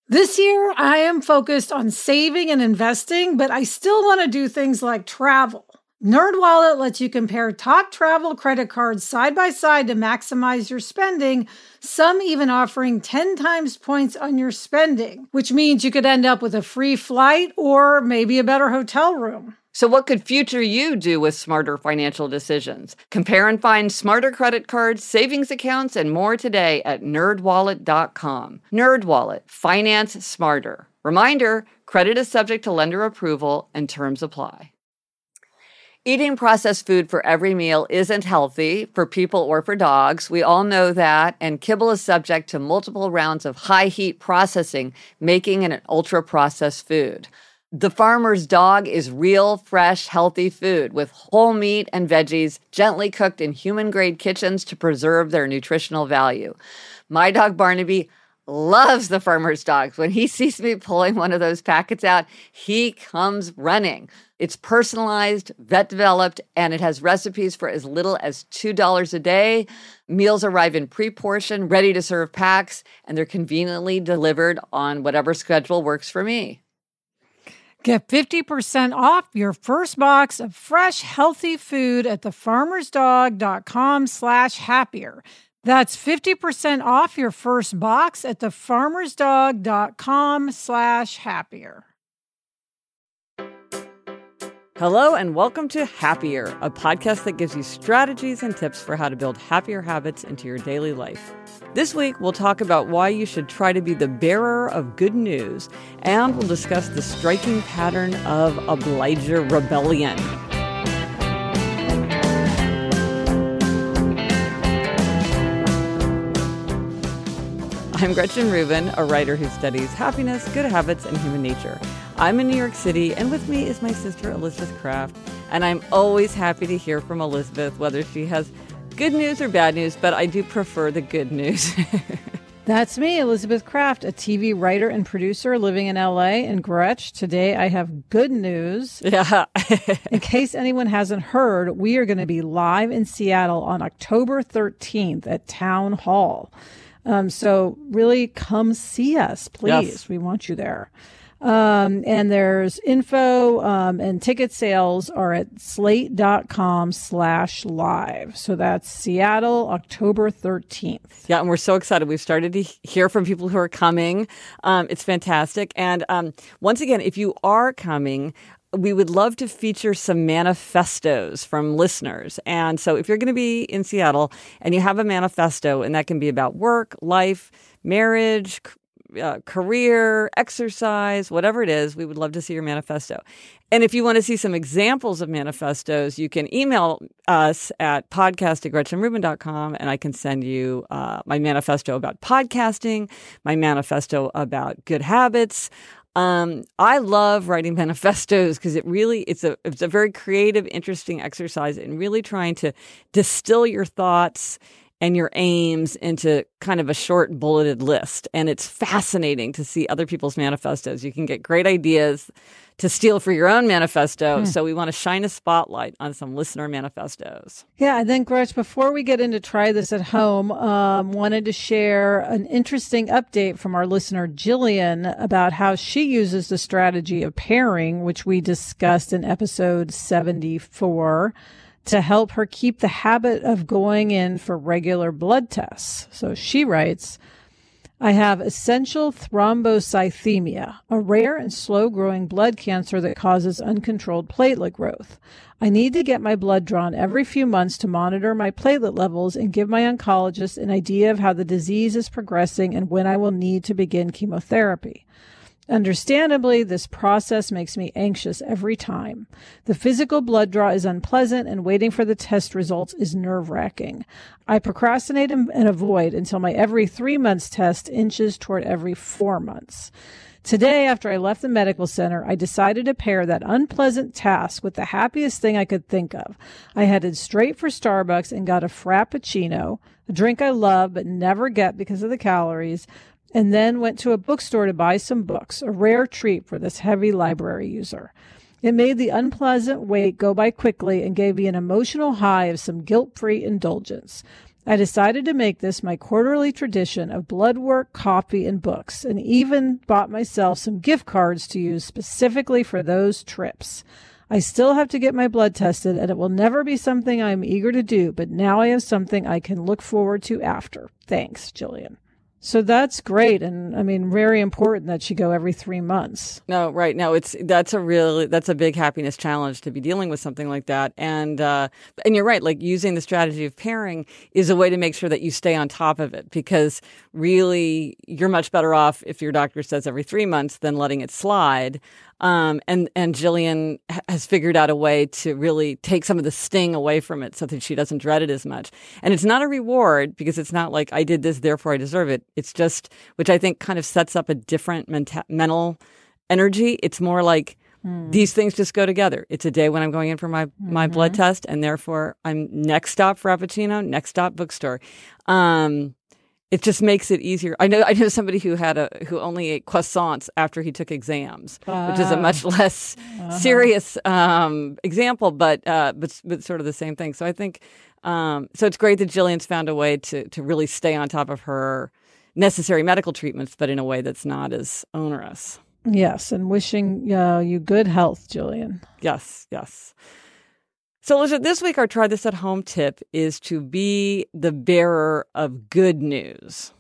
This year, I am focused on saving and investing, but I still want to do things like travel. NerdWallet lets you compare top travel credit cards side by side to maximize your spending, some even offering 10 times points on your spending, which means you could end up with a free flight or maybe a better hotel room. So what could future you do with smarter financial decisions? Compare and find smarter credit cards, savings accounts, and more today at nerdwallet.com. NerdWallet. Finance smarter. Reminder, credit is subject to lender approval and terms apply. Eating processed food for every meal isn't healthy for people or for dogs. We all know that, and kibble is subject to multiple rounds of high-heat processing, making it an ultra-processed food. The Farmer's Dog is real, fresh, healthy food with whole meat and veggies gently cooked in human-grade kitchens to preserve their nutritional value. My dog Barnaby loves the Farmer's Dogs. When he sees me pulling one of those packets out, he comes running. It's personalized, vet-developed, and it has recipes for as little as $2 a day. Meals arrive in pre-portioned, ready-to-serve packs, and they're conveniently delivered on whatever schedule works for me. Get 50% off your first box of fresh, healthy food at thefarmersdog.com/happier. That's 50% off your first box at thefarmersdog.com/happier. Hello and welcome to Happier, a podcast that gives you strategies and tips for how to build happier habits into your daily life. This week, we'll talk about why you should try to be the bearer of good news, and we'll discuss the striking pattern of obliger rebellion. I'm Gretchen Rubin, a writer who studies happiness, good habits, and human nature. I'm in New York City, and with me is my sister, Elizabeth Kraft, and I'm always happy to hear from Elizabeth, whether she has good news or bad news, but I do prefer the good news. That's me, Elizabeth Kraft, a TV writer and producer living in LA. And Gretch, today I have good news. Yeah. In case anyone hasn't heard, we are going to be live in Seattle on October 13th at Town Hall. So really come see us, please. Yes. We want you there. And there's info, and ticket sales are at slate.com/live. So that's Seattle, October 13th. Yeah. And we're so excited. We've started to hear from people who are coming. It's fantastic. And, once again, if you are coming, we would love to feature some manifestos from listeners. And so if you're going to be in Seattle and you have a manifesto, and that can be about work, life, marriage, career, exercise, whatever it is, we would love to see your manifesto. And if you want to see some examples of manifestos, you can email us at podcast@gretchenrubin.com, and I can send you my manifesto about podcasting, my manifesto about good habits. I love writing manifestos because it's a very creative, interesting exercise in really trying to distill your thoughts and your aims into kind of a short bulleted list. And it's fascinating to see other people's manifestos. You can get great ideas to steal for your own manifesto. So we want to shine a spotlight on some listener manifestos. Yeah, and then, Gretch, before we get into try this at home, wanted to share an interesting update from our listener, Jillian, about how she uses the strategy of pairing, which we discussed in episode 74, to help her keep the habit of going in for regular blood tests. So she writes, I have essential thrombocythemia, a rare and slow-growing blood cancer that causes uncontrolled platelet growth. I need to get my blood drawn every few months to monitor my platelet levels and give my oncologist an idea of how the disease is progressing and when I will need to begin chemotherapy. Understandably, this process makes me anxious every time. The physical blood draw is unpleasant, and waiting for the test results is nerve-wracking. I procrastinate and avoid until my every 3 months test inches toward every 4 months. Today, after I left the medical center, I decided to pair that unpleasant task with the happiest thing I could think of. I headed straight for Starbucks and got a Frappuccino, a drink I love but never get because of the calories, and then went to a bookstore to buy some books, a rare treat for this heavy library user. It made the unpleasant wait go by quickly and gave me an emotional high of some guilt-free indulgence. I decided to make this my quarterly tradition of blood work, coffee, and books, and even bought myself some gift cards to use specifically for those trips. I still have to get my blood tested, and it will never be something I'm eager to do, but now I have something I can look forward to after. Thanks, Jillian. So that's great. And I mean, very important that she go every 3 months. No, right. No, that's a big happiness challenge to be dealing with something like that. And you're right. Like using the strategy of pairing is a way to make sure that you stay on top of it, because really you're much better off if your doctor says every 3 months than letting it slide. And Jillian has figured out a way to really take some of the sting away from it so that she doesn't dread it as much. And it's not a reward, because it's not like I did this, therefore I deserve it. It's just, which I think kind of sets up a different mental energy. It's more like these things just go together. It's a day when I'm going in for my blood test, and therefore I'm next stop Frappuccino, next stop bookstore. It just makes it easier. I know somebody who only ate croissants after he took exams, which is a much less serious example, but sort of the same thing. So I think so it's great that Jillian's found a way to really stay on top of her necessary medical treatments, but in a way that's not as onerous. Yes, and wishing you good health, Jillian. Yes. So, Alicia, this week our Try This at Home tip is to be the bearer of good news.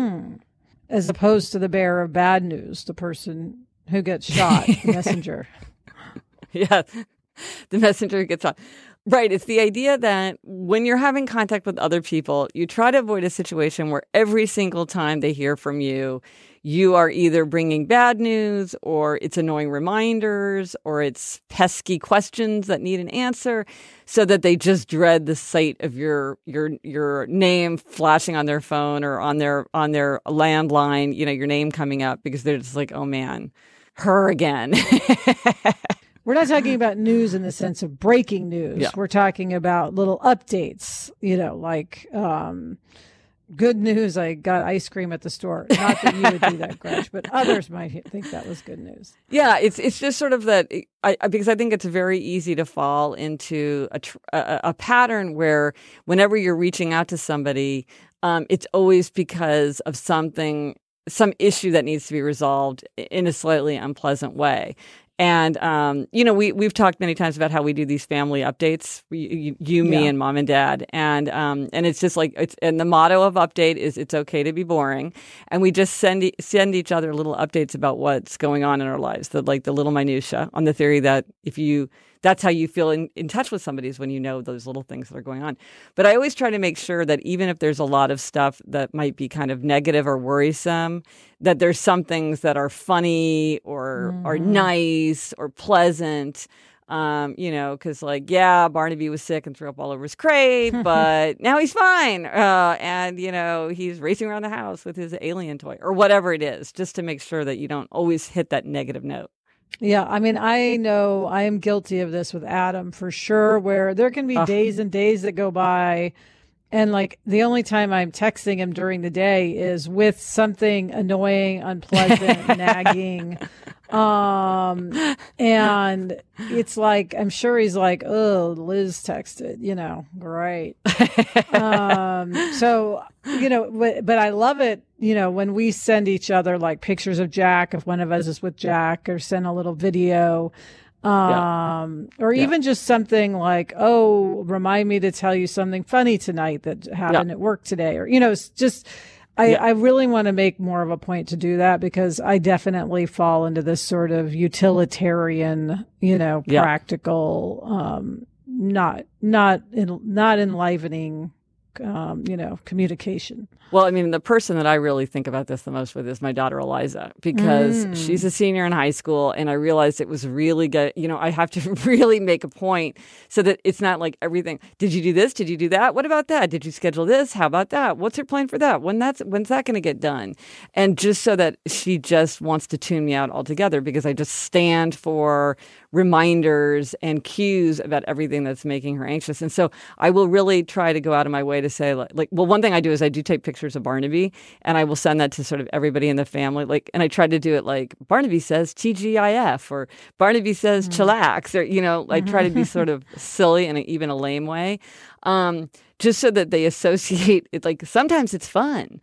As opposed to the bearer of bad news, the person who gets shot, the messenger. Yeah, the messenger who gets shot. Right. It's the idea that when you're having contact with other people, you try to avoid a situation where every single time they hear from you, you are either bringing bad news, or it's annoying reminders, or it's pesky questions that need an answer, so that they just dread the sight of your name flashing on their phone or on their landline, your name coming up, because they're just like, oh man, her again. We're not talking about news in the sense of breaking news. Yeah. We're talking about little updates, like good news, I got ice cream at the store. Not that you would do that, Gretch, but others might think that was good news. Yeah, it's just sort of that, because I think it's very easy to fall into a pattern where whenever you're reaching out to somebody, it's always because of some issue that needs to be resolved in a slightly unpleasant way. And, we've talked many times about how we do these family updates, me and mom and dad. And it's just like, and the motto of update is it's okay to be boring. And we just send each other little updates about what's going on in our lives, the little minutia, on the theory that that's how you feel in touch with somebody, is when you know those little things that are going on. But I always try to make sure that even if there's a lot of stuff that might be kind of negative or worrisome, that there's some things that are funny or nice or pleasant, because Barnaby was sick and threw up all over his crate, but now he's fine. And he's racing around the house with his alien toy or whatever it is, just to make sure that you don't always hit that negative note. Yeah, I mean, I know I am guilty of this with Adam for sure, where there can be days and days that go by, and like the only time I'm texting him during the day is with something annoying, unpleasant, nagging. And it's like, I'm sure he's like, oh, Liz texted, great. So, but I love it, when we send each other like pictures of Jack, if one of us is with Jack, or send a little video, or even just something like, oh, remind me to tell you something funny tonight that happened at work today, or, it's just, I really want to make more of a point to do that, because I definitely fall into this sort of utilitarian, practical, not enlivening, communication. Well, I mean, the person that I really think about this the most with is my daughter, Eliza, because she's a senior in high school. And I realized it was really good. I have to really make a point so that it's not like everything. Did you do this? Did you do that? What about that? Did you schedule this? How about that? What's your plan for that? When's that going to get done? And just so that she just wants to tune me out altogether, because I just stand for reminders and cues about everything that's making her anxious. And so I will really try to go out of my way to say well, one thing I do is I do take pictures of Barnaby, and I will send that to sort of everybody in the family. And I try to do it like Barnaby says TGIF or Barnaby says chillax, or I try to be sort of silly in even a lame way, just so that they associate it. Like sometimes it's fun.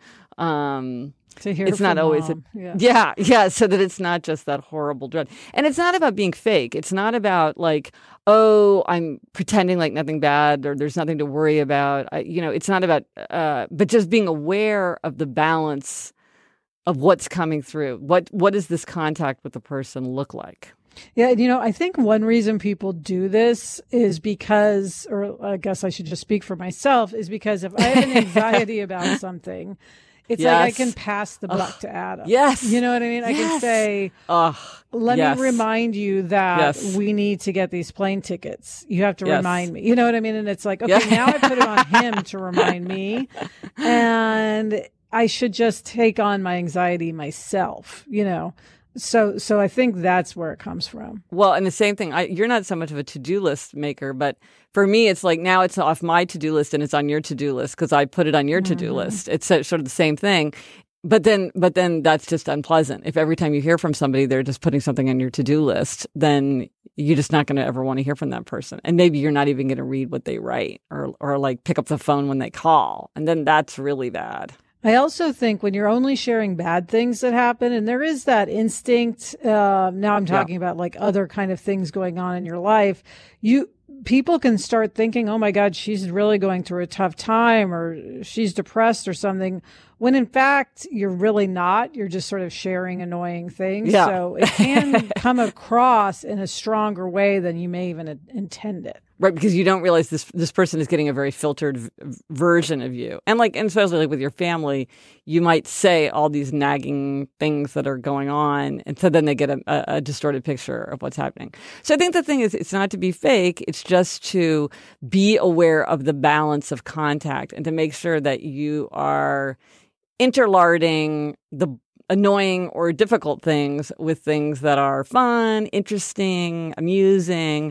To hear it's not always so that it's not just that horrible dread. And it's not about being fake. It's not about I'm pretending like nothing bad or there's nothing to worry about. It's not about but just being aware of the balance of what's coming through. What does this contact with the person look like? Yeah, I think one reason people do this is because, or I guess I should just speak for myself, is because if I have an anxiety about something, it's like I can pass the buck to Adam. Yes. You know what I mean? I can say, let me remind you that we need to get these plane tickets. You have to remind me. You know what I mean? And it's like, okay, now I put it on him to remind me. And I should just take on my anxiety myself, So I think that's where it comes from. Well, and the same thing, you're not so much of a to-do list maker, but for me, it's like now it's off my to-do list and it's on your to-do list because I put it on your to-do list. It's sort of the same thing. But then that's just unpleasant. If every time you hear from somebody, they're just putting something on your to-do list, then you're just not going to ever want to hear from that person. And maybe you're not even going to read what they write or like pick up the phone when they call. And then that's really bad. I also think when you're only sharing bad things that happen, and there is that instinct, now I'm talking about like other kind of things going on in your life, people can start thinking, oh my God, she's really going through a tough time or she's depressed or something, when in fact you're really not. You're just sort of sharing annoying things. Yeah. So it can come across in a stronger way than you may even intend it. Right, because you don't realize this person is getting a very filtered version of you. And especially with your family, you might say all these nagging things that are going on. And so then they get a distorted picture of what's happening. So I think the thing is, it's not to be fake. It's just to be aware of the balance of contact and to make sure that you are interlarding the annoying or difficult things with things that are fun, interesting, amusing,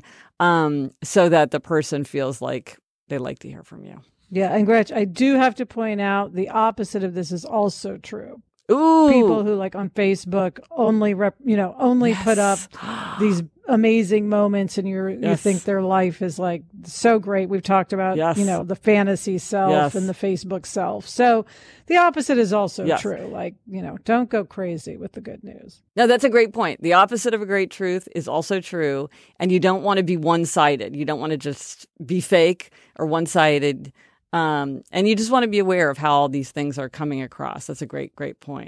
so that the person feels like they like to hear from you. Yeah, and Gretch, I do have to point out the opposite of this is also true. Ooh. People who on Facebook only put up these amazing moments, and you think their life is so great. We've talked about the fantasy self and the Facebook self. So the opposite is also true. Don't go crazy with the good news. No, that's a great point. The opposite of a great truth is also true, and you don't want to be one-sided. You don't want to just be fake or one-sided. And you just want to be aware of how all these things are coming across. That's a great, great point.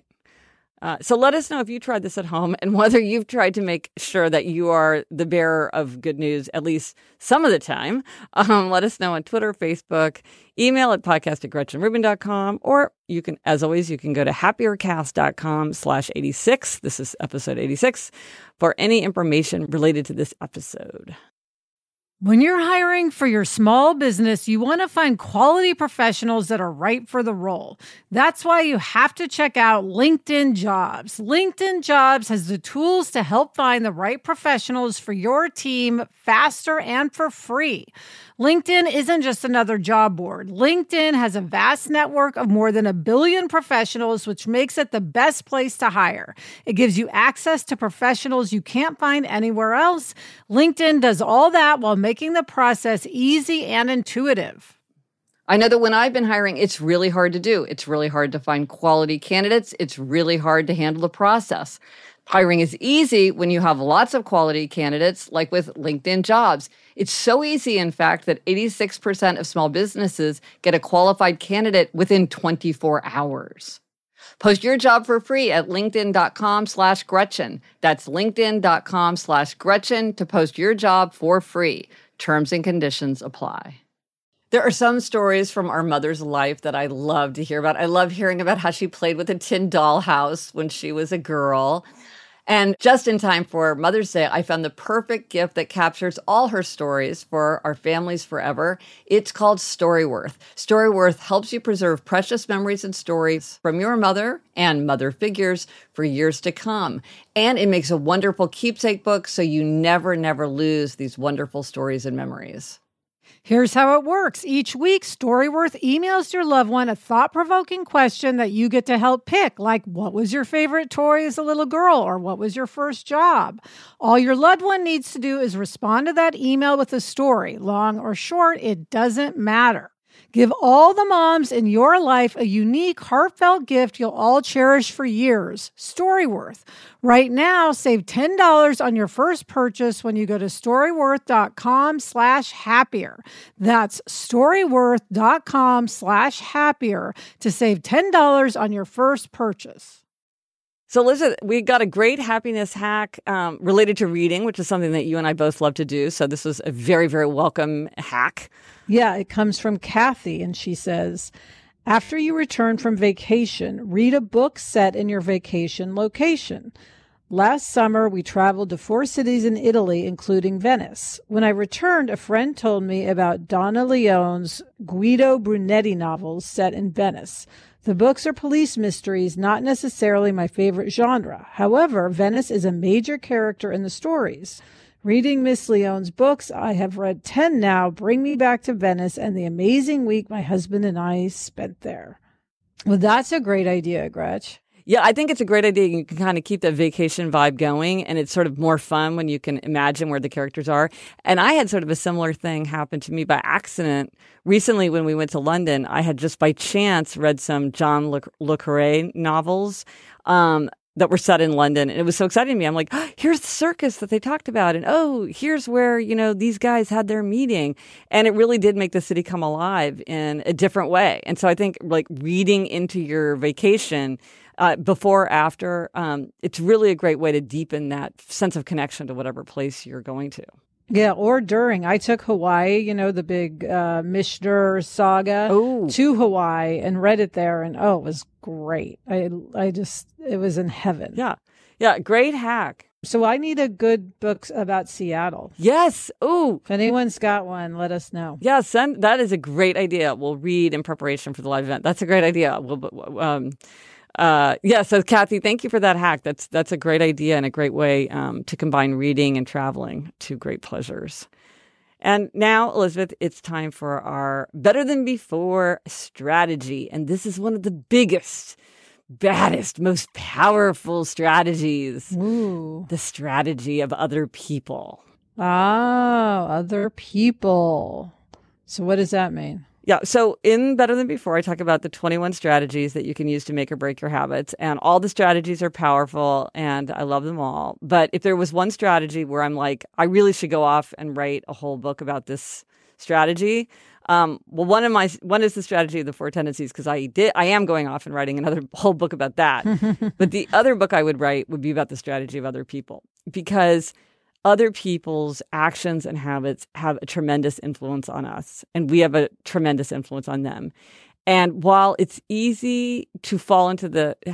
So let us know if you tried this at home and whether you've tried to make sure that you are the bearer of good news at least some of the time. Let us know on Twitter, Facebook, email at podcast@GretchenRubin.com, or you can, as always, you can go to happiercast.com/86. This is episode 86 for any information related to this episode. When you're hiring for your small business, you want to find quality professionals that are right for the role. That's why you have to check out LinkedIn Jobs. LinkedIn Jobs has the tools to help find the right professionals for your team faster and for free. LinkedIn isn't just another job board. LinkedIn has a vast network of more than 1 billion professionals, which makes it the best place to hire. It gives you access to professionals you can't find anywhere else. LinkedIn does all that while making the process easy and intuitive. I know that when I've been hiring, it's really hard to do. It's really hard to find quality candidates. It's really hard to handle the process. Hiring is easy when you have lots of quality candidates, like with LinkedIn Jobs. It's so easy, in fact, that 86% of small businesses get a qualified candidate within 24 hours. Post your job for free at linkedin.com/Gretchen. That's linkedin.com/Gretchen to post your job for free. Terms and conditions apply. There are some stories from our mother's life that I love to hear about. I love hearing about how she played with a tin dollhouse when she was a girl. And just in time for Mother's Day, I found the perfect gift that captures all her stories for our families forever. It's called Storyworth. Storyworth helps you preserve precious memories and stories from your mother and mother figures for years to come. And it makes a wonderful keepsake book so you never lose these wonderful stories and memories. Here's how it works. Each week, Storyworth emails your loved one a thought-provoking question that you get to help pick, like what was your favorite toy as a little girl, or what was your first job? All your loved one needs to do is respond to that email with a story. Long or short, it doesn't matter. Give all the moms in your life a unique, heartfelt gift you'll all cherish for years. Storyworth. Right now, save $10 on your first purchase when you go to storyworth.com/happier. That's storyworth.com/happier to save $10 on your first purchase. So, Elizabeth, we got a great happiness hack related to reading, which is something that you and I both love to do. So this was a very, very welcome hack. Yeah, it comes from Kathy, and she says, after you return from vacation, read a book set in your vacation location. Last summer, we traveled to 4 cities in Italy, including Venice. When I returned, a friend told me about Donna Leone's Guido Brunetti novels set in Venice. The books are police mysteries, not necessarily my favorite genre. However, Venice is a major character in the stories. Reading Miss Leone's books, I have read 10 now, bring me back to Venice and the amazing week my husband and I spent there. Well, that's a great idea, Gretch. Yeah, I think it's a great idea. You can kind of keep that vacation vibe going, and it's sort of more fun when you can imagine where the characters are. And I had sort of a similar thing happen to me by accident. Recently, when we went to London, I had just by chance read some John Le Carre novels that were set in London. And it was so exciting to me. I'm like, oh, here's the circus that they talked about. And oh, here's where, these guys had their meeting. And it really did make the city come alive in a different way. And so I think like reading into your vacation before, after, it's really a great way to deepen that sense of connection to whatever place you're going to. Yeah, or during. I took Hawaii, the big Mishner saga to Hawaii and read it there. And it was great. It was in heaven. Yeah. Yeah. Great hack. So I need a good book about Seattle. Yes. Oh, if anyone's got one, let us know. Yeah. That is a great idea. We'll read in preparation for the live event. That's a great idea. So Kathy, thank you for that hack. That's a great idea and a great way to combine reading and traveling, two great pleasures. And now, Elizabeth, it's time for our Better Than Before strategy. And this is one of the biggest, baddest, most powerful strategies. Ooh. The strategy of other people. Oh, other people. So what does that mean? Yeah. So in Better Than Before, I talk about the 21 strategies that you can use to make or break your habits. And all the strategies are powerful and I love them all. But if there was one strategy where I'm like, I really should go off and write a whole book about this strategy. One is the strategy of the 4 tendencies, because I am going off and writing another whole book about that. But the other book I would write would be about the strategy of other people, because other people's actions and habits have a tremendous influence on us, and we have a tremendous influence on them. And while it's easy to fall into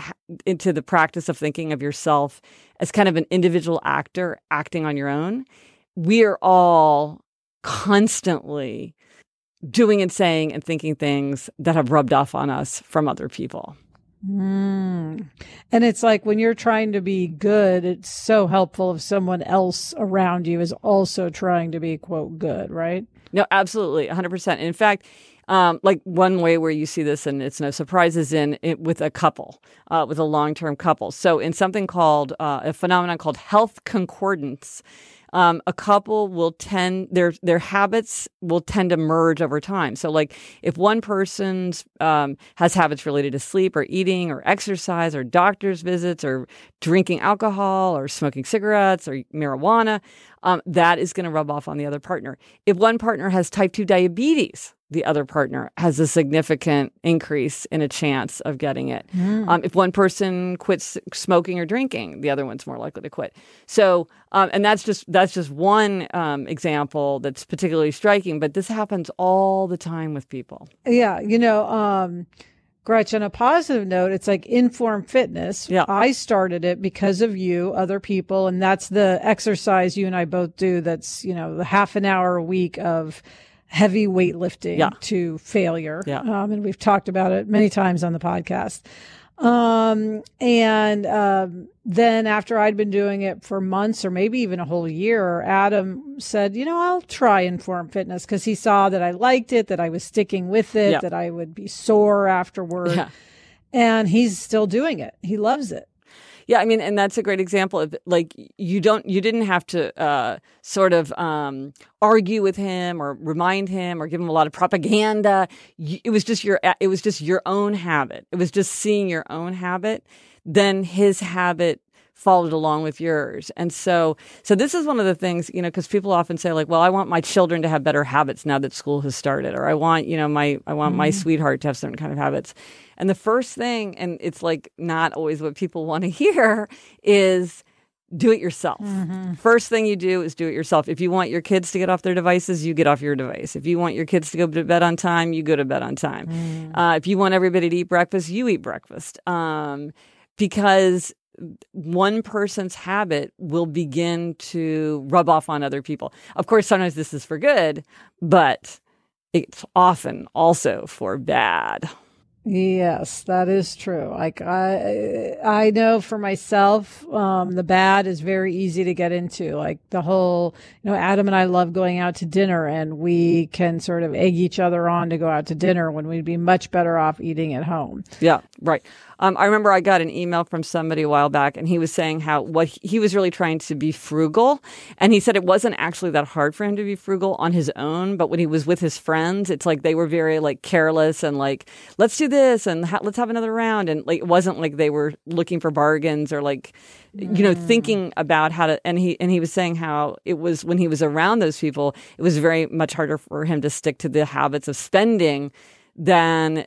the practice of thinking of yourself as kind of an individual actor acting on your own, we are all constantly doing and saying and thinking things that have rubbed off on us from other people. And it's like when you're trying to be good, it's so helpful if someone else around you is also trying to be, quote, good, right? No, absolutely, 100%. And in fact, like one way where you see this, and it's no surprise, is with a couple, with a long-term couple. So in something called a phenomenon called health concordance, a couple will their habits will tend to merge over time. So like if one person's has habits related to sleep or eating or exercise or doctor's visits or drinking alcohol or smoking cigarettes or marijuana, that is going to rub off on the other partner. If one partner has type 2 diabetes, the other partner has a significant increase in a chance of getting it. If one person quits smoking or drinking, the other one's more likely to quit. So, and that's just one example that's particularly striking, but this happens all the time with people. Yeah. Gretch, on a positive note, it's like Inform Fitness. Yeah. I started it because of you, other people, and that's the exercise you and I both do. That's, the half an hour a week of heavy weightlifting to failure. Yeah. And we've talked about it many times on the podcast. Then after I'd been doing it for months or maybe even a whole year, Adam said, I'll try Informed Fitness, because he saw that I liked it, that I was sticking with it, that I would be sore afterward. Yeah. And he's still doing it. He loves it. Yeah, I mean, and that's a great example of, like, you didn't have to argue with him or remind him or give him a lot of propaganda. It was just your own habit. It was just seeing your own habit. Then his habit followed along with yours. And so this is one of the things, because people often say, like, well, I want my children to have better habits now that school has started, or I want, my sweetheart to have certain kind of habits. And the first thing, and it's like not always what people want to hear, is do it yourself. Mm-hmm. First thing you do is do it yourself. If you want your kids to get off their devices, you get off your device. If you want your kids to go to bed on time, you go to bed on time. If you want everybody to eat breakfast, you eat breakfast. Because one person's habit will begin to rub off on other people. Of course, sometimes this is for good, but it's often also for bad. Yes, that is true. Like I know for myself, the bad is very easy to get into. Like the whole, Adam and I love going out to dinner, and we can sort of egg each other on to go out to dinner when we'd be much better off eating at home. Yeah, right. I remember I got an email from somebody a while back, and he was saying how he was really trying to be frugal. And he said it wasn't actually that hard for him to be frugal on his own. But when he was with his friends, it's like they were very like careless and like, let's do this and let's have another round. And like, it wasn't like they were looking for bargains or like, thinking about how to. And he was saying how it was when he was around those people, it was very much harder for him to stick to the habits of spending than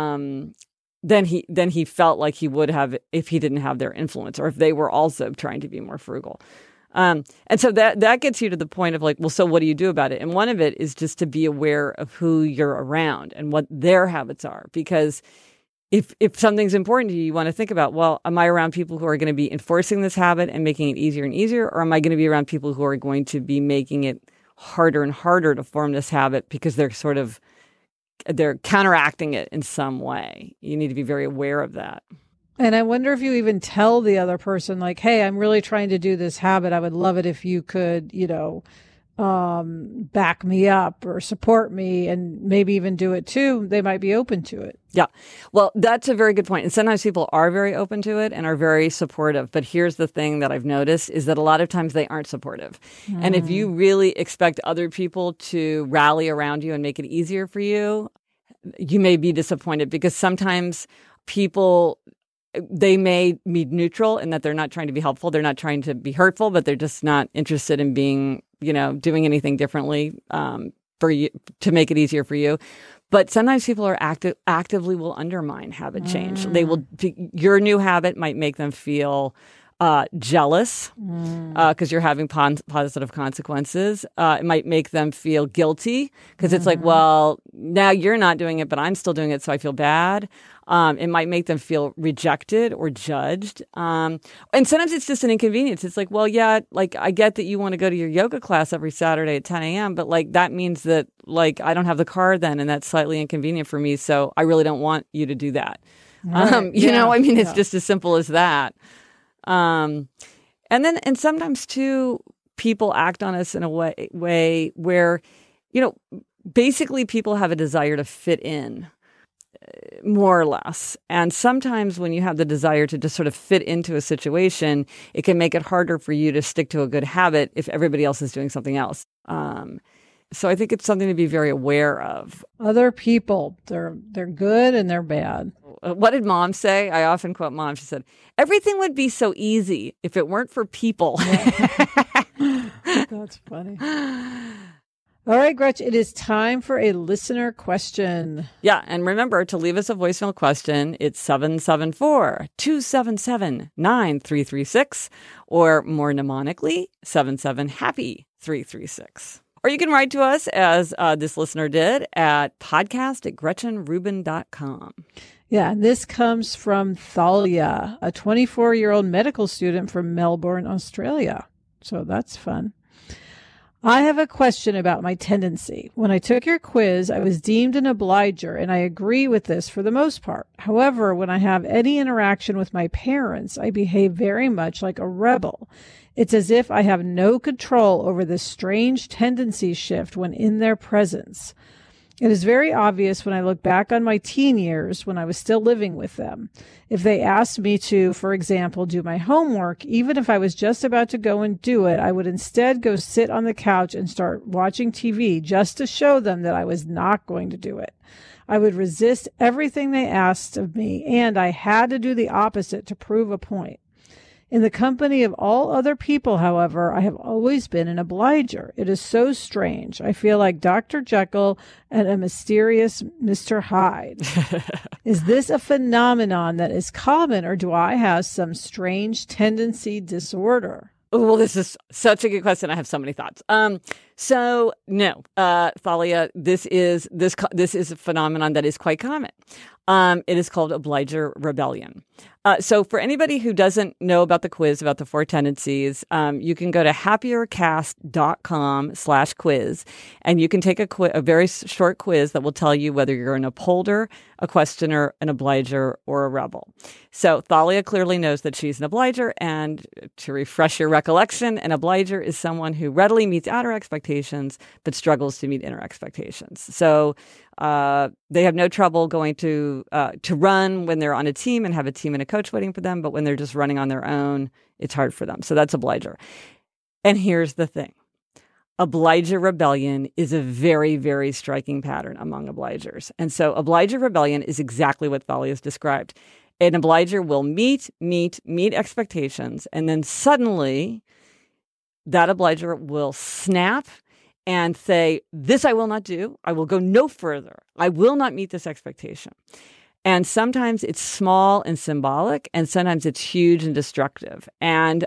he felt like he would have if he didn't have their influence, or if they were also trying to be more frugal. And so that gets you to the point of like, well, so what do you do about it? And one of it is just to be aware of who you're around and what their habits are. Because if something's important to you, you want to think about, well, am I around people who are going to be enforcing this habit and making it easier and easier? Or am I going to be around people who are going to be making it harder and harder to form this habit because they're counteracting it in some way? You need to be very aware of that. And I wonder if you even tell the other person, like, hey, I'm really trying to do this habit. I would love it if you could, back me up or support me, and maybe even do it too. They might be open to it. Yeah. Well, that's a very good point. And sometimes people are very open to it and are very supportive. But here's the thing that I've noticed is that a lot of times they aren't supportive. And if you really expect other people to rally around you and make it easier for you, you may be disappointed, because sometimes people, they may be neutral in that they're not trying to be helpful. They're not trying to be hurtful, but they're just not interested in being, doing anything differently for you to make it easier for you. But sometimes people are actively will undermine habit change. They will. Your new habit might make them feel jealous because you're having positive consequences. It might make them feel guilty because it's like, well, now you're not doing it, but I'm still doing it, so I feel bad. It might make them feel rejected or judged. And sometimes it's just an inconvenience. It's like, well, yeah, like I get that you want to go to your yoga class every Saturday at 10 a.m., but like that means that like I don't have the car then, and that's slightly inconvenient for me. So I really don't want you to do that. Right. It's just as simple as that. And sometimes too, people act on us in a way where, basically people have a desire to fit in, more or less. And sometimes when you have the desire to just sort of fit into a situation, it can make it harder for you to stick to a good habit if everybody else is doing something else. So I think it's something to be very aware of. Other people, they're good and they're bad. What did Mom say? I often quote Mom. She said, everything would be so easy if it weren't for people. That's funny. All right, Gretchen, it is time for a listener question. Yeah, and remember to leave us a voicemail question. It's 774-277-9336, or more mnemonically, 77-HAPPY-336. Or you can write to us, as this listener did, at podcast@gretchenrubin.com. Yeah, and this comes from Thalia, a 24-year-old medical student from Melbourne, Australia. So that's fun. I have a question about my tendency. When I took your quiz, I was deemed an obliger, and I agree with this for the most part. However, when I have any interaction with my parents, I behave very much like a rebel. It's as if I have no control over this strange tendency shift when in their presence. It is very obvious when I look back on my teen years when I was still living with them. If they asked me to, for example, do my homework, even if I was just about to go and do it, I would instead go sit on the couch and start watching TV just to show them that I was not going to do it. I would resist everything they asked of me, and I had to do the opposite to prove a point. In the company of all other people, however, I have always been an obliger. It is so strange. I feel like Dr. Jekyll and a mysterious Mr. Hyde. Is this a phenomenon that is common, or do I have some strange tendency disorder? Well, this is such a good question. I have so many thoughts. So no, Thalia, this is a phenomenon that is quite common. It is called obliger rebellion. So for anybody who doesn't know about the quiz, about the 4 tendencies, you can go to happiercast.com/quiz, and you can take a very short quiz that will tell you whether you're an upholder, a questioner, an obliger, or a rebel. So Thalia clearly knows that she's an obliger, and to refresh your recollection, an obliger is someone who readily meets outer expectations but struggles to meet inner expectations. So they have no trouble going to run when they're on a team and have a team and a coach waiting for them, but when they're just running on their own, it's hard for them. So that's obliger. And here's the thing. Obliger rebellion is a very, very striking pattern among obligers. And so obliger rebellion is exactly what Thalia's described. An obliger will meet expectations, and then suddenly that obliger will snap and say, this I will not do. I will go no further. I will not meet this expectation. And sometimes it's small and symbolic, and sometimes it's huge and destructive. And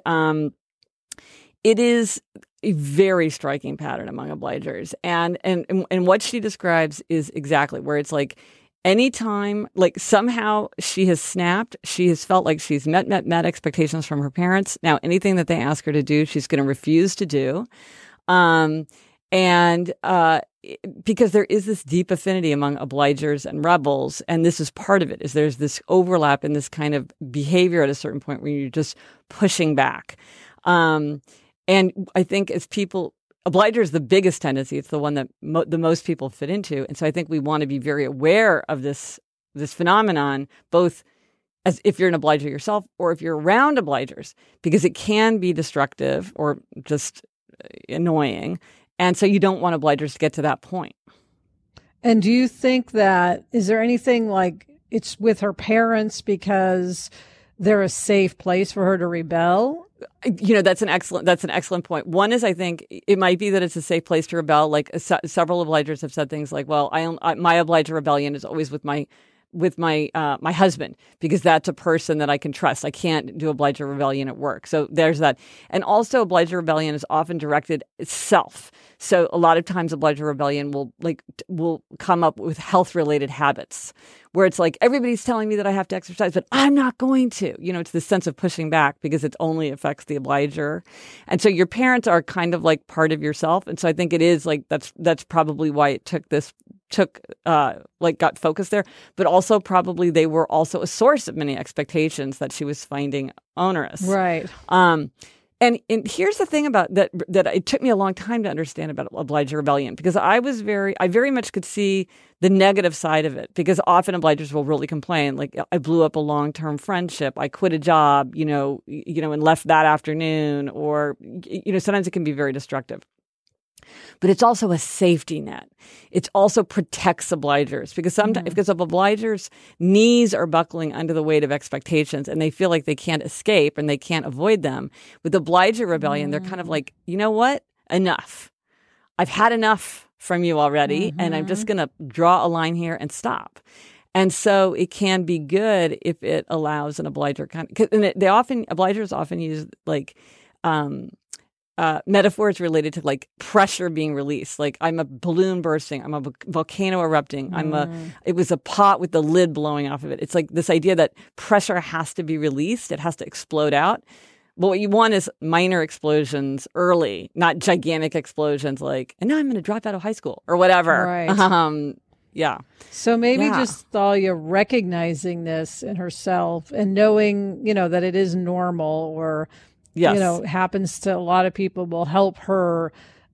it is a very striking pattern among obligers. And what she describes is exactly where it's like anytime, like somehow she has snapped, she has felt like she's met expectations from her parents. Now, anything that they ask her to do, she's going to refuse to do. Because there is this deep affinity among obligers and rebels, and this is part of it, is there's this overlap in this kind of behavior at a certain point where you're just pushing back. And I think as people, obliger is the biggest tendency. It's the one that the most people fit into. And so I think we want to be very aware of this phenomenon, both as if you're an obliger yourself or if you're around obligers, because it can be destructive or just annoying. And so you don't want obligers to get to that point. And do you think is there anything like it's with her parents because they're a safe place for her to rebel? That's an excellent point. One is, I think it might be that it's a safe place to rebel. Like several obligers have said things like, well, my obliger rebellion is always with my husband, because that's a person that I can trust. I can't do obliger rebellion at work. So there's that. And also obliger rebellion is often directed itself. So a lot of times obliger rebellion will come up with health-related habits where it's like, everybody's telling me that I have to exercise, but I'm not going to. It's this sense of pushing back because it only affects the obliger. And so your parents are kind of like part of yourself. And so I think it is like, that's probably why it got focused there, but also probably they were also a source of many expectations that she was finding onerous. Right. And here's the thing about that it took me a long time to understand about obliger rebellion, because I very much could see the negative side of it, because often obligers will really complain, like, I blew up a long-term friendship, I quit a job, and left that afternoon, or, sometimes it can be very destructive. But it's also a safety net. It also protects obligers, because sometimes, because of obligers' knees are buckling under the weight of expectations and they feel like they can't escape and they can't avoid them. With obliger rebellion, they're kind of like, you know what? Enough. I've had enough from you already, and I'm just going to draw a line here and stop. And so it can be good if it allows an obliger obligers often use metaphors related to like pressure being released. Like, I'm a balloon bursting, I'm a volcano erupting, it was a pot with the lid blowing off of it. It's like this idea that pressure has to be released, it has to explode out. But what you want is minor explosions early, not gigantic explosions like, and now I'm going to drop out of high school or whatever. Right. Yeah. So maybe just Thalia recognizing this in herself and knowing, that it is normal or, happens to a lot of people will help her,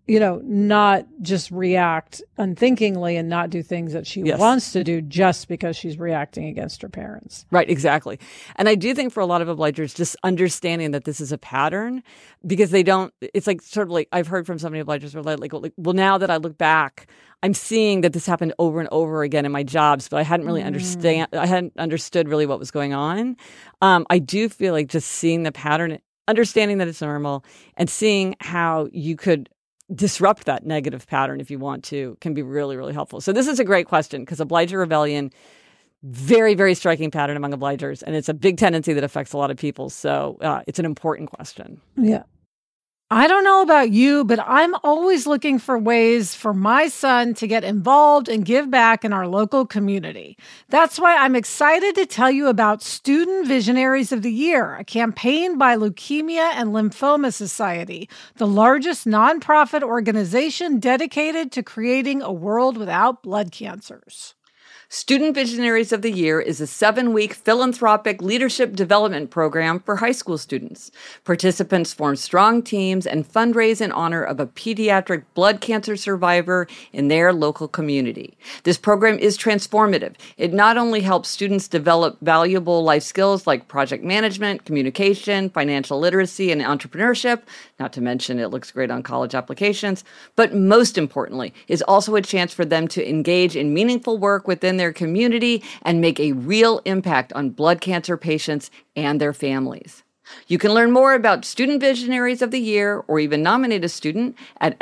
not just react unthinkingly and not do things that she wants to do just because she's reacting against her parents. Right, exactly. And I do think for a lot of obligers, just understanding that this is a pattern, because they don't, it's like sort of like I've heard from so many obligers where like, well, now that I look back, I'm seeing that this happened over and over again in my jobs, but I hadn't really understood really what was going on. I do feel like just seeing the pattern, understanding that it's normal, and seeing how you could disrupt that negative pattern if you want to can be really, really helpful. So this is a great question because obliger rebellion, very, very striking pattern among obligers, and it's a big tendency that affects a lot of people. So it's an important question. Yeah. I don't know about you, but I'm always looking for ways for my son to get involved and give back in our local community. That's why I'm excited to tell you about Student Visionaries of the Year, a campaign by Leukemia and Lymphoma Society, the largest nonprofit organization dedicated to creating a world without blood cancers. Student Visionaries of the Year is a 7-week philanthropic leadership development program for high school students. Participants form strong teams and fundraise in honor of a pediatric blood cancer survivor in their local community. This program is transformative. It not only helps students develop valuable life skills like project management, communication, financial literacy, and entrepreneurship, not to mention it looks great on college applications, but most importantly, is also a chance for them to engage in meaningful work within their community and make a real impact on blood cancer patients and their families. You can learn more about Student Visionaries of the Year or even nominate a student at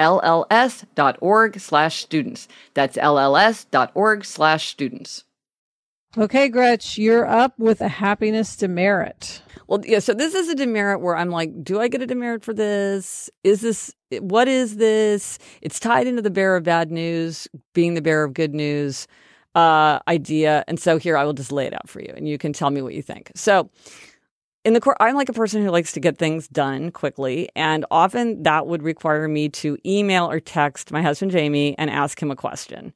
lls.org/students. That's lls.org/students. Okay, Gretch, you're up with a happiness demerit. Well, yeah, so this is a demerit where I'm like, do I get a demerit for this? What is this? It's tied into the bearer of bad news, being the bearer of good news idea. And so here I will just lay it out for you and you can tell me what you think. So in the I'm like a person who likes to get things done quickly. And often that would require me to email or text my husband, Jamie, and ask him a question.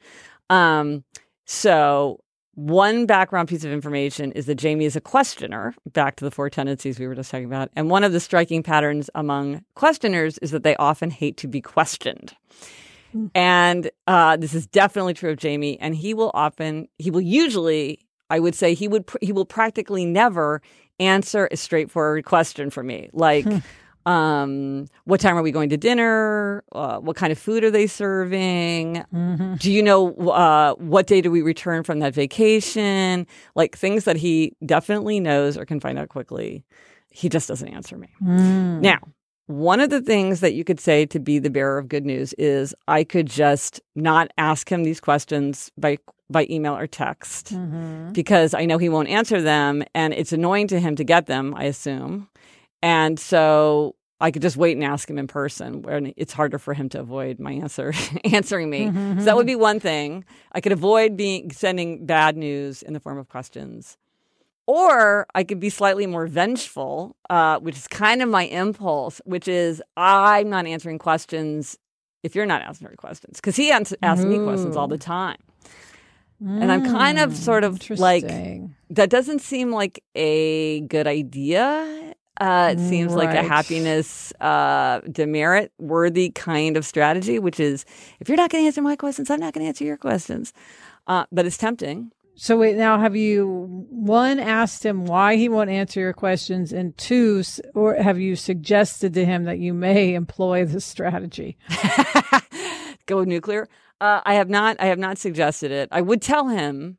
So one background piece of information is that Jamie is a questioner, back to the 4 tendencies we were just talking about. And one of the striking patterns among questioners is that they often hate to be questioned. And this is definitely true of Jamie. And he will usually, I would say, he will practically never answer a straightforward question for me. Like, what time are we going to dinner? What kind of food are they serving? Mm-hmm. Do you know what day do we return from that vacation? Like things that he definitely knows or can find out quickly. He just doesn't answer me. Now, one of the things that you could say to be the bearer of good news is I could just not ask him these questions by email or text because I know he won't answer them and it's annoying to him to get them, I assume. And so I could just wait and ask him in person when it's harder for him to avoid my answering me. So that would be one thing. I could avoid sending bad news in the form of questions. Or I could be slightly more vengeful, which is kind of my impulse, which is I'm not answering questions if you're not answering questions. Because he asks me questions all the time. And I'm kind of sort of like, that doesn't seem like a good idea. It seems like a happiness demerit-worthy kind of strategy, which is if you're not going to answer my questions, I'm not going to answer your questions. But it's tempting. So wait, now have you, 1, asked him why he won't answer your questions, and 2, or have you suggested to him that you may employ this strategy? Go nuclear? I have not suggested it. I would tell him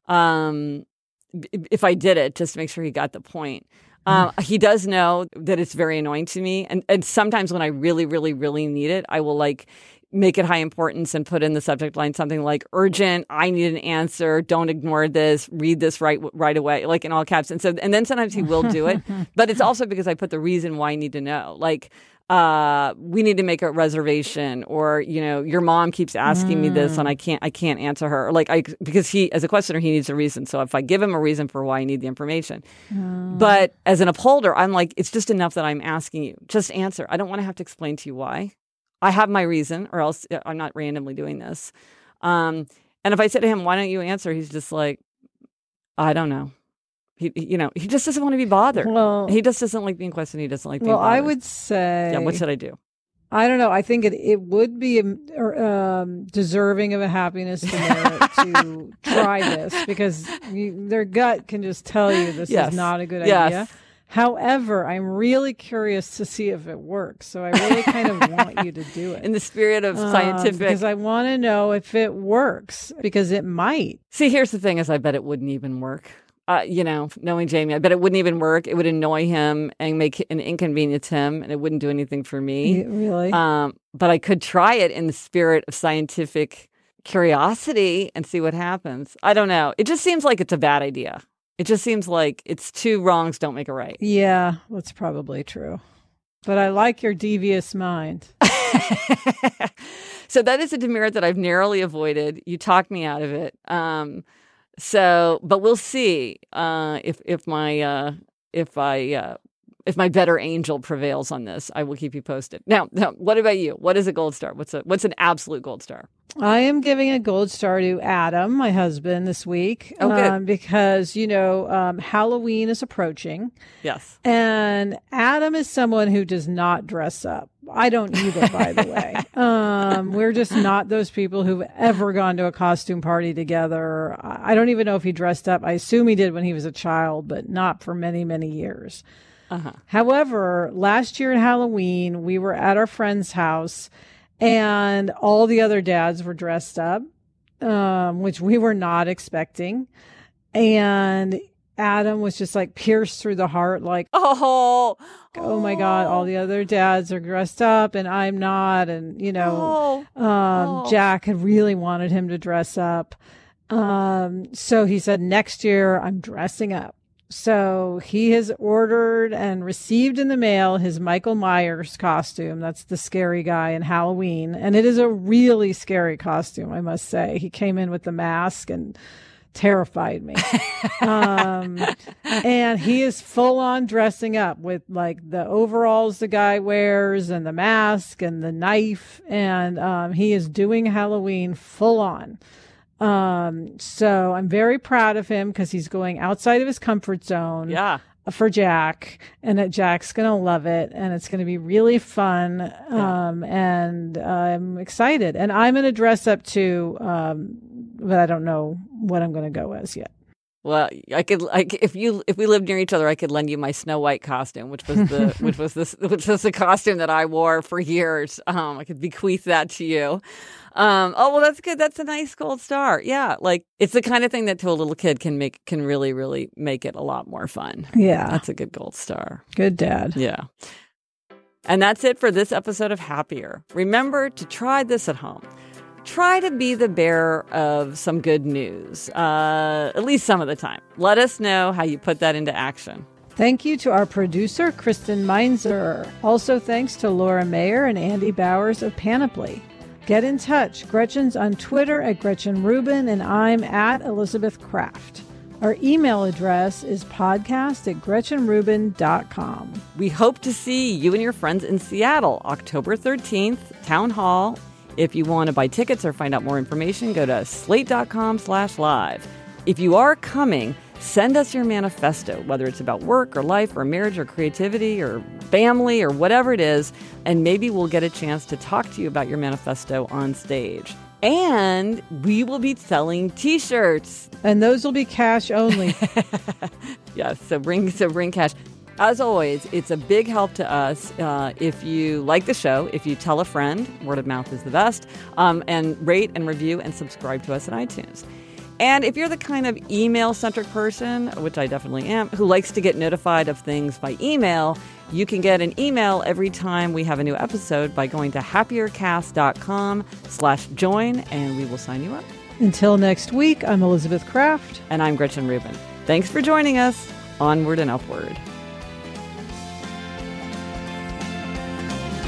if I did it, just to make sure he got the point. He does know that it's very annoying to me. And sometimes when I really, really, really need it, I will make it high importance and put in the subject line something like urgent, I need an answer, don't ignore this, read this right away, like in all caps. And then sometimes he will do it, but it's also because I put the reason why I need to know. Like, we need to make a reservation, or, your mom keeps asking me this and I can't answer her. Or because he, as a questioner, he needs a reason. So if I give him a reason for why I need the information. But as an upholder, I'm like, it's just enough that I'm asking you. Just answer. I don't want to have to explain to you why. I have my reason, or else I'm not randomly doing this. And if I say to him, why don't you answer? He's just like, I don't know. He just doesn't want to be bothered. Well, he just doesn't like being questioned. He doesn't like being bothered. Well, I would say... Yeah, what should I do? I don't know. I think it would be deserving of a happiness to merit to try this, because their gut can just tell you this is not a good idea. However, I'm really curious to see if it works. So I really kind of want you to do it. In the spirit of scientific... Because I want to know if it works, because it might. See, here's the thing is I bet it wouldn't even work. Knowing Jamie, I bet it wouldn't even work. It would annoy him and make an inconvenience him, and it wouldn't do anything for me. Really? But I could try it in the spirit of scientific curiosity and see what happens. I don't know. It just seems like it's a bad idea. It just seems like it's two wrongs don't make a right. Yeah, that's probably true. But I like your devious mind. So that is a demerit that I've narrowly avoided. You talked me out of it. But we'll see if my better angel prevails on this. I will keep you posted. Now, what about you? What is a gold star? What's an absolute gold star? I am giving a gold star to Adam, my husband, this week. Oh, good. Because, Halloween is approaching. Yes. And Adam is someone who does not dress up. I don't either, by the way. We're just not those people who've ever gone to a costume party together. I don't even know if he dressed up. I assume he did when he was a child, but not for many, many years. Uh-huh. However, last year at Halloween, we were at our friend's house, and all the other dads were dressed up, which we were not expecting. And Adam was just like pierced through the heart, like, oh my God, all the other dads are dressed up and I'm not. And, Jack had really wanted him to dress up. So he said, next year I'm dressing up. So he has ordered and received in the mail his Michael Myers costume. That's the scary guy in Halloween. And it is a really scary costume, I must say. He came in with the mask and terrified me. And he is full on dressing up with like the overalls the guy wears and the mask and the knife. And he is doing Halloween full on. So I'm very proud of him because he's going outside of his comfort zone. Yeah. For Jack, and that Jack's going to love it, and it's going to be really fun. And I'm excited, and I'm going to dress up too. But I don't know what I'm going to go as yet. Well, if we lived near each other, I could lend you my Snow White costume, which was the costume that I wore for years. I could bequeath that to you. Well, that's good. That's a nice gold star. Yeah, like it's the kind of thing that to a little kid can really, really make it a lot more fun. Yeah, that's a good gold star. Good dad. Yeah. And that's it for this episode of Happier. Remember to try this at home. Try to be the bearer of some good news, at least some of the time. Let us know how you put that into action. Thank you to our producer, Kristen Meinzer. Also thanks to Laura Mayer and Andy Bowers of Panoply. Get in touch. Gretchen's on Twitter at Gretchen Rubin, and I'm at Elizabeth Kraft. Our email address is podcast@GretchenRubin.com. We hope to see you and your friends in Seattle, October 13th, Town Hall. If you want to buy tickets or find out more information, go to slate.com/live. If you are coming, send us your manifesto, whether it's about work or life or marriage or creativity or family or whatever it is, and maybe we'll get a chance to talk to you about your manifesto on stage. And we will be selling T-shirts. And those will be cash only. Yes, so bring cash. As always, it's a big help to us if you like the show, if you tell a friend, word of mouth is the best, and rate and review and subscribe to us on iTunes. And if you're the kind of email-centric person, which I definitely am, who likes to get notified of things by email, you can get an email every time we have a new episode by going to happiercast.com/join, and we will sign you up. Until next week, I'm Elizabeth Kraft. And I'm Gretchen Rubin. Thanks for joining us. Onward and upward.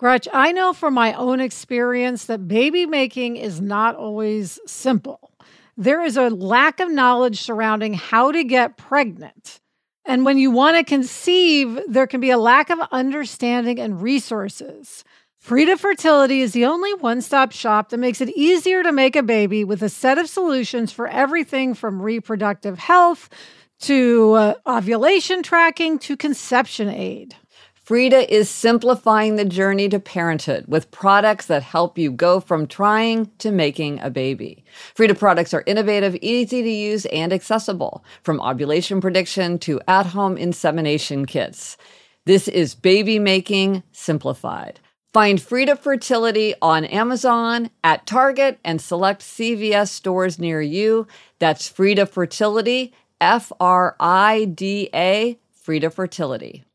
Gretch, I know from my own experience that baby making is not always simple. There is a lack of knowledge surrounding how to get pregnant. And when you want to conceive, there can be a lack of understanding and resources. Frida Fertility is the only one-stop shop that makes it easier to make a baby with a set of solutions for everything from reproductive health to ovulation tracking to conception aid. Frida is simplifying the journey to parenthood with products that help you go from trying to making a baby. Frida products are innovative, easy to use, and accessible, from ovulation prediction to at-home insemination kits. This is baby making simplified. Find Frida Fertility on Amazon, at Target, and select CVS stores near you. That's Frida Fertility, Frida, Frida Fertility.